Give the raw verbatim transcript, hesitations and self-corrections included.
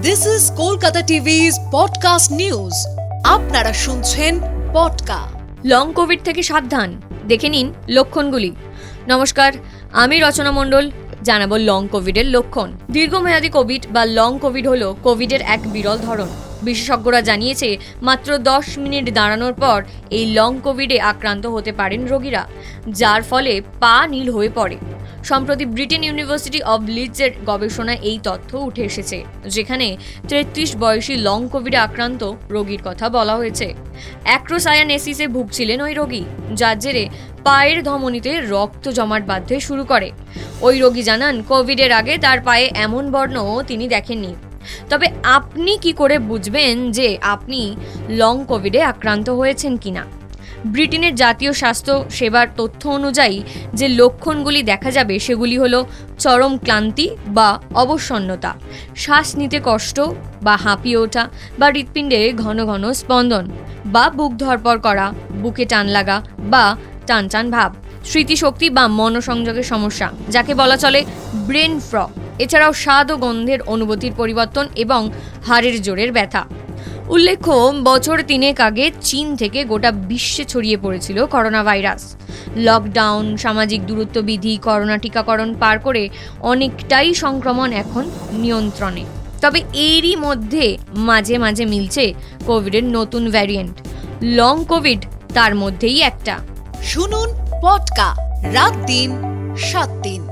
This is Kolkata TV's podcast news. আপনারা শুনছেন পডকা। Long Covid থেকে সাবধান, দেখে নিন লক্ষণগুলি। নমস্কার, আমি রচনা মণ্ডল। জানাবো লং কোভিডের লক্ষণ। দীর্ঘমেয়াদী কোভিড বা লং কোভিড হলো কোভিডের এক বিরল ধরন। বিশেষজ্ঞরা জানিয়েছে মাত্র দশ মিনিট দাঁড়ানোর পর এই লং কোভিডে আক্রান্ত হতে পারেন রোগীরা, যার ফলে পা নীল হয়ে পড়ে। সম্প্রতি ব্রিটেন ইউনিভার্সিটি অব লিডসের গবেষণায় এই তথ্য উঠে এসেছে, যেখানে তেত্রিশ বয়সী লং কোভিডে আক্রান্ত রোগীর কথা বলা হয়েছে। অ্যাক্রোসায়ানেসিসে ভুগছিলেন ওই রোগী, যার জেরে পায়ের ধমনীতে রক্ত জমাট বাঁধতে শুরু করে। ওই রোগী জানান, কোভিডের আগে তার পায়ে এমন বর্ণ তিনি দেখেননি। তবে আপনি কি করে বুঝবেন যে আপনি লং কোভিডে আক্রান্ত হয়েছেন কিনা? ব্রিটেনের জাতীয় স্বাস্থ্য সেবার তথ্য অনুযায়ী যে লক্ষণগুলি দেখা যাবে সেগুলি হলো চরম ক্লান্তি বা অবসন্নতা, শ্বাস নিতে কষ্ট বা হাঁপিয়ে ওঠা বা হৃৎপিণ্ডে ঘন ঘন স্পন্দন বা বুক ধরপড় করা, বুকে টান লাগা বা টান টান ভাব, স্মৃতিশক্তি বা মনোসংযোগের সমস্যা, যাকে বলা চলে ব্রেন ফগ। এছাড়াও স্বাদ ও গন্ধের অনুভূতির পরিবর্তন এবং হাড়ের জোরের ব্যথা। উল্লেখ্য, বছর তিনেক আগে চীন থেকে গোটা বিশ্বে ছড়িয়ে পড়েছিল করোনা ভাইরাস। লকডাউন, সামাজিক দূরত্ব বিধি, করোনা টিকাকরণ পার করে অনেকটাই সংক্রমণ এখন নিয়ন্ত্রণে। তবে এরই মধ্যে মাঝে মাঝে মিলছে কোভিডের নতুন ভ্যারিয়েন্ট। লং কোভিড তার মধ্যেই একটা। শুনুন পডকা, রাত দিন সাত দিন।